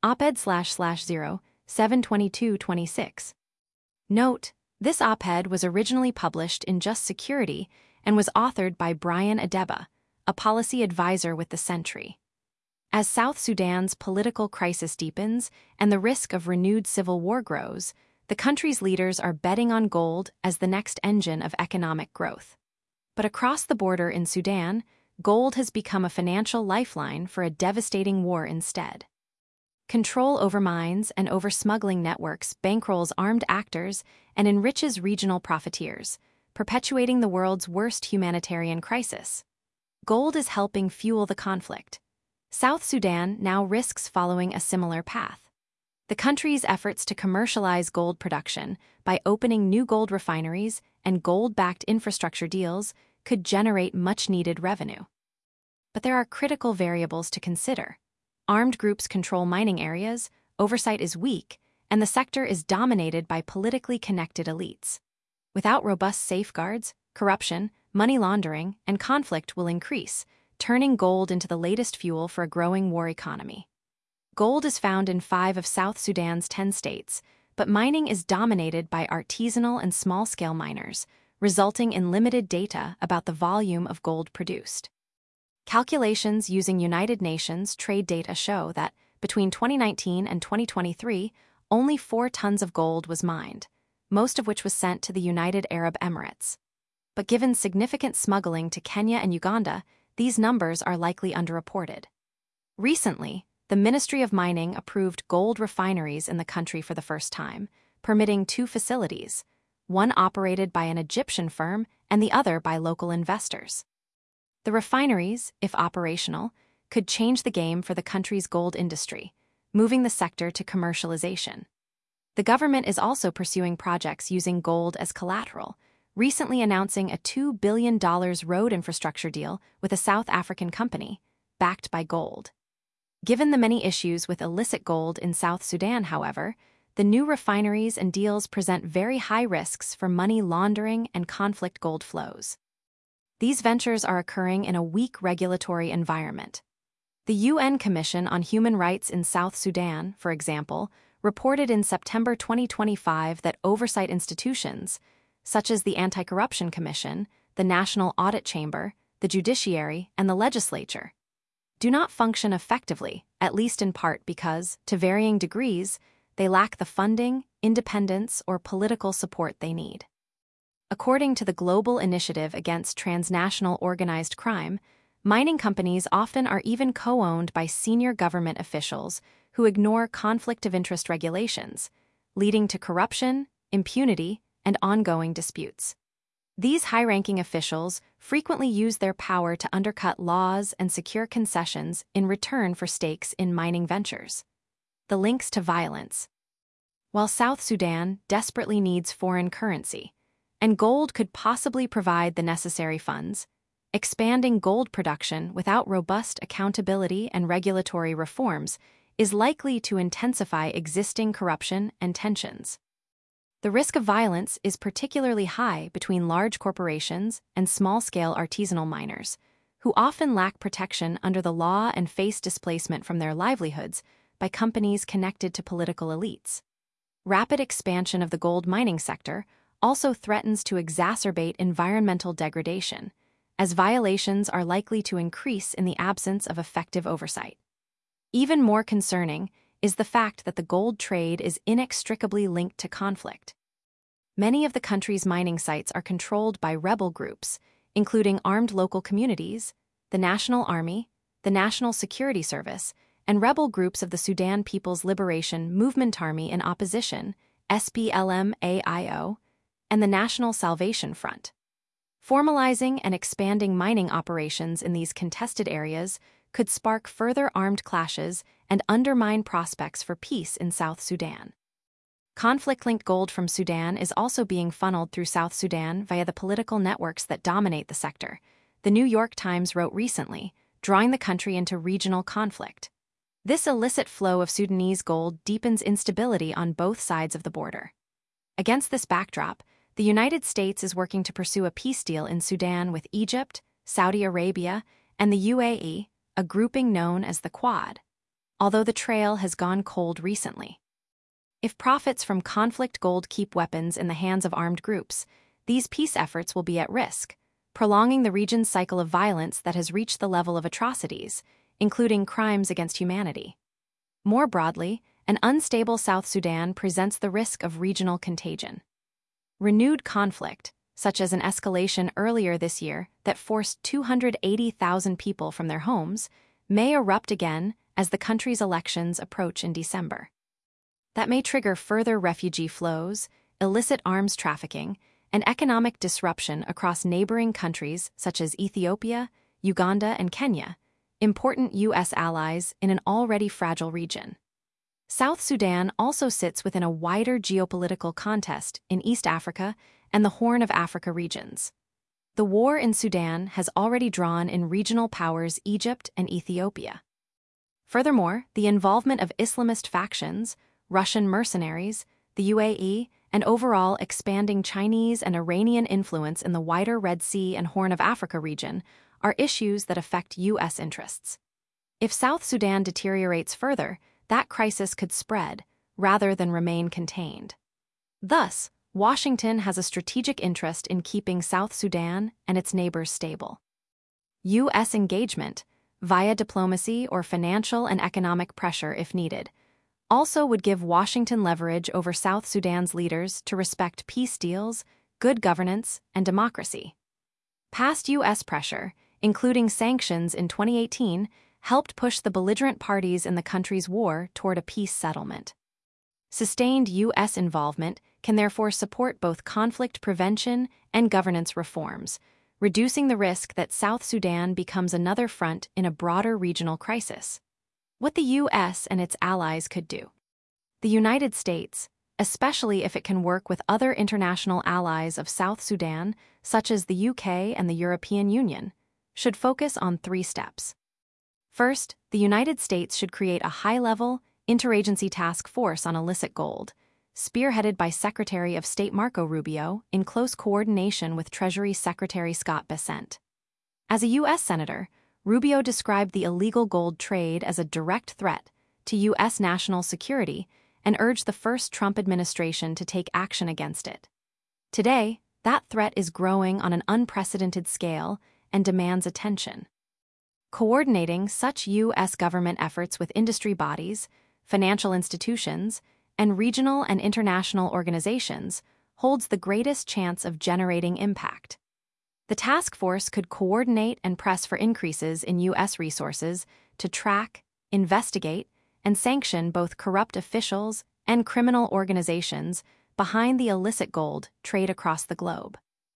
op-ed/0/7/22/26. Note: this op-ed was originally published in Just Security and was authored by Brian Adeba, a policy advisor with the Sentry. As South Sudan's political crisis deepens and the risk of renewed civil war grows, the country's leaders are betting on gold as the next engine of economic growth. But across the border in Sudan, gold has become a financial lifeline for a devastating war instead. Control over mines and over smuggling networks bankrolls armed actors and enriches regional profiteers, perpetuating the world's worst humanitarian crisis. Gold is helping fuel the conflict. South Sudan now risks following a similar path. The country's efforts to commercialize gold production by opening new gold refineries and gold-backed infrastructure deals could generate much-needed revenue. But there are critical variables to consider. Armed groups control mining areas, oversight is weak, and the sector is dominated by politically connected elites. Without robust safeguards, corruption, money laundering, and conflict will increase, turning gold into the latest fuel for a growing war economy. Gold is found in 5 of South Sudan's 10 states, but mining is dominated by artisanal and small-scale miners, resulting in limited data about the volume of gold produced. Calculations using United Nations trade data show that, between 2019 and 2023, only 4 tons of gold was mined, most of which was sent to the United Arab Emirates. But given significant smuggling to Kenya and Uganda, these numbers are likely underreported. Recently, the Ministry of Mining approved gold refineries in the country for the first time, permitting 2 facilities, one operated by an Egyptian firm and the other by local investors. The refineries, if operational, could change the game for the country's gold industry, moving the sector to commercialization. The government is also pursuing projects using gold as collateral, recently announcing a $2 billion road infrastructure deal with a South African company, backed by gold. Given the many issues with illicit gold in South Sudan, however, the new refineries and deals present very high risks for money laundering and conflict gold flows. These ventures are occurring in a weak regulatory environment. The UN Commission on Human Rights in South Sudan, for example, reported in September 2025 that oversight institutions, such as the Anti-Corruption Commission, the National Audit Chamber, the judiciary, and the legislature, do not function effectively, at least in part because, to varying degrees, they lack the funding, independence, or political support they need. According to the Global Initiative Against Transnational Organized Crime, mining companies often are even co-owned by senior government officials who ignore conflict of interest regulations, leading to corruption, impunity, and ongoing disputes. These high-ranking officials frequently use their power to undercut laws and secure concessions in return for stakes in mining ventures. The links to violence. While South Sudan desperately needs foreign currency, and gold could possibly provide the necessary funds, expanding gold production without robust accountability and regulatory reforms is likely to intensify existing corruption and tensions. The risk of violence is particularly high between large corporations and small-scale artisanal miners, who often lack protection under the law and face displacement from their livelihoods by companies connected to political elites. Rapid expansion of the gold mining sector also threatens to exacerbate environmental degradation, as violations are likely to increase in the absence of effective oversight. Even more concerning is the fact that the gold trade is inextricably linked to conflict. Many of the country's mining sites are controlled by rebel groups, including armed local communities, the National Army, the National Security Service, and rebel groups of the Sudan People's Liberation Movement Army in opposition, SPLM-AIO, and the National Salvation Front. Formalizing and expanding mining operations in these contested areas could spark further armed clashes and undermine prospects for peace in South Sudan. Conflict-linked gold from Sudan is also being funneled through South Sudan via the political networks that dominate the sector, the New York Times wrote recently, drawing the country into regional conflict. This illicit flow of Sudanese gold deepens instability on both sides of the border. Against this backdrop, the United States is working to pursue a peace deal in Sudan with Egypt, Saudi Arabia, and the UAE, a grouping known as the Quad. although the trail has gone cold recently. If profits from conflict gold keep weapons in the hands of armed groups, these peace efforts will be at risk, prolonging the region's cycle of violence that has reached the level of atrocities, including crimes against humanity. More broadly, an unstable South Sudan presents the risk of regional contagion. Renewed conflict, such as an escalation earlier this year that forced 280,000 people from their homes, may erupt again as the country's elections approach in December. That may trigger further refugee flows, illicit arms trafficking, and economic disruption across neighboring countries such as Ethiopia, Uganda, and Kenya, important U.S. allies in an already fragile region. South Sudan also sits within a wider geopolitical contest in East Africa and the Horn of Africa regions. The war in Sudan has already drawn in regional powers Egypt and Ethiopia. Furthermore, the involvement of Islamist factions, Russian mercenaries, the UAE, and overall expanding Chinese and Iranian influence in the wider Red Sea and Horn of Africa region are issues that affect U.S. interests. If South Sudan deteriorates further, that crisis could spread, rather than remain contained. Thus, Washington has a strategic interest in keeping South Sudan and its neighbors stable. U.S. engagement, via diplomacy or financial and economic pressure if needed, also would give Washington leverage over South Sudan's leaders to respect peace deals, good governance, and democracy. Past U.S. pressure, including sanctions in 2018, helped push the belligerent parties in the country's war toward a peace settlement. Sustained U.S. involvement can therefore support both conflict prevention and governance reforms, reducing the risk that South Sudan becomes another front in a broader regional crisis. What the U.S. and its allies could do. The United States, especially if it can work with other international allies of South Sudan, such as the UK and the European Union, should focus on 3 steps. First, the United States should create a high-level, interagency task force on illicit gold, spearheaded by Secretary of State Marco Rubio in close coordination with Treasury Secretary Scott Bessent. As a U.S. Senator, Rubio described the illegal gold trade as a direct threat to U.S. national security and urged the first Trump administration to take action against it. Today, that threat is growing on an unprecedented scale and demands attention. Coordinating such U.S. government efforts with industry bodies, financial institutions, and regional and international organizations holds the greatest chance of generating impact. The task force could coordinate and press for increases in U.S. resources to track, investigate, and sanction both corrupt officials and criminal organizations behind the illicit gold trade across the globe.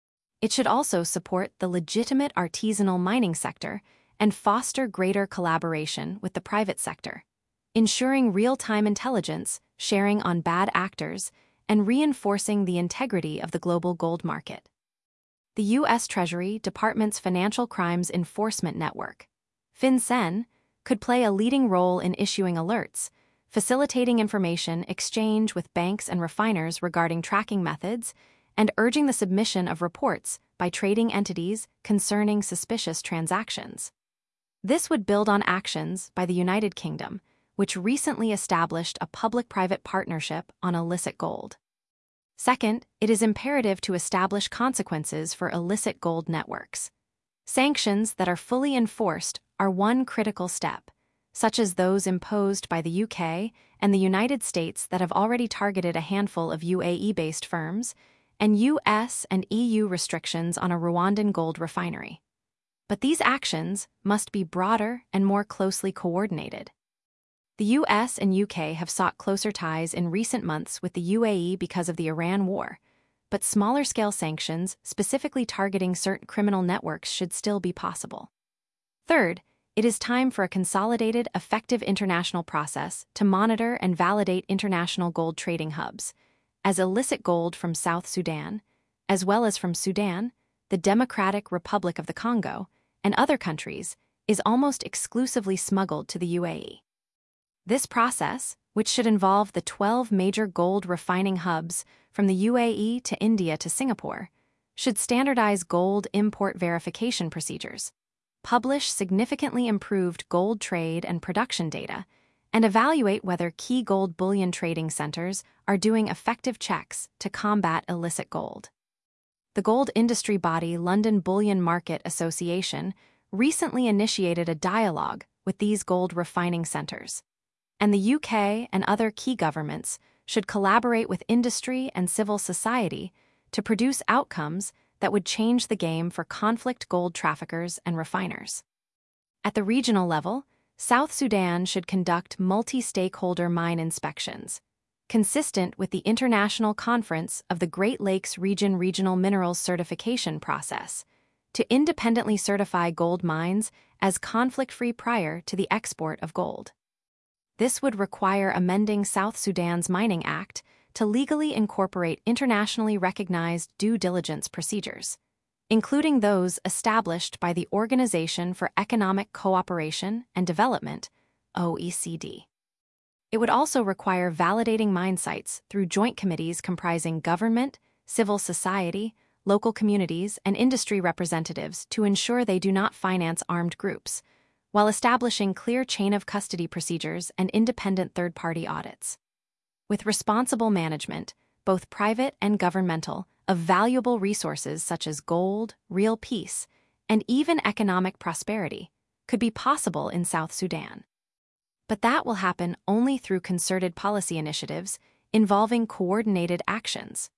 It should also support the legitimate artisanal mining sector and foster greater collaboration with the private sector, ensuring real-time intelligence sharing on bad actors and reinforcing the integrity of the global gold market. The U.S. Treasury Department's Financial Crimes Enforcement Network, FinCEN, could play a leading role in issuing alerts, facilitating information exchange with banks and refiners regarding tracking methods, and urging the submission of reports by trading entities concerning suspicious transactions. This would build on actions by the United Kingdom, which recently established a public-private partnership on illicit gold. Second, it is imperative to establish consequences for illicit gold networks. Sanctions that are fully enforced are one critical step, such as those imposed by the UK and the United States that have already targeted a handful of UAE-based firms, and US and EU restrictions on a Rwandan gold refinery. But these actions must be broader and more closely coordinated. The US and UK have sought closer ties in recent months with the UAE because of the Iran war, but smaller-scale sanctions specifically targeting certain criminal networks should still be possible. Third, it is time for a consolidated, effective international process to monitor and validate international gold trading hubs, as illicit gold from South Sudan, as well as from Sudan, the Democratic Republic of the Congo, and other countries, is almost exclusively smuggled to the UAE. This process, which should involve the 12 major gold refining hubs from the UAE to India to Singapore, should standardize gold import verification procedures, publish significantly improved gold trade and production data, and evaluate whether key gold bullion trading centers are doing effective checks to combat illicit gold. The gold industry body London Bullion Market Association recently initiated a dialogue with these gold refining centers, and the UK and other key governments should collaborate with industry and civil society to produce outcomes that would change the game for conflict gold traffickers and refiners. At the regional level, South Sudan should conduct multi-stakeholder mine inspections, consistent with the International Conference of the Great Lakes Region Regional Minerals Certification process, to independently certify gold mines as conflict-free prior to the export of gold. This would require amending South Sudan's Mining Act to legally incorporate internationally recognized due diligence procedures, including those established by the Organization for Economic Cooperation and Development, OECD. It would also require validating mine sites through joint committees comprising government, civil society, local communities, and industry representatives to ensure they do not finance armed groups, while establishing clear chain of custody procedures and independent third-party audits. With responsible management, both private and governmental, of valuable resources such as gold, real peace, and even economic prosperity could be possible in South Sudan. But that will happen only through concerted policy initiatives involving coordinated actions.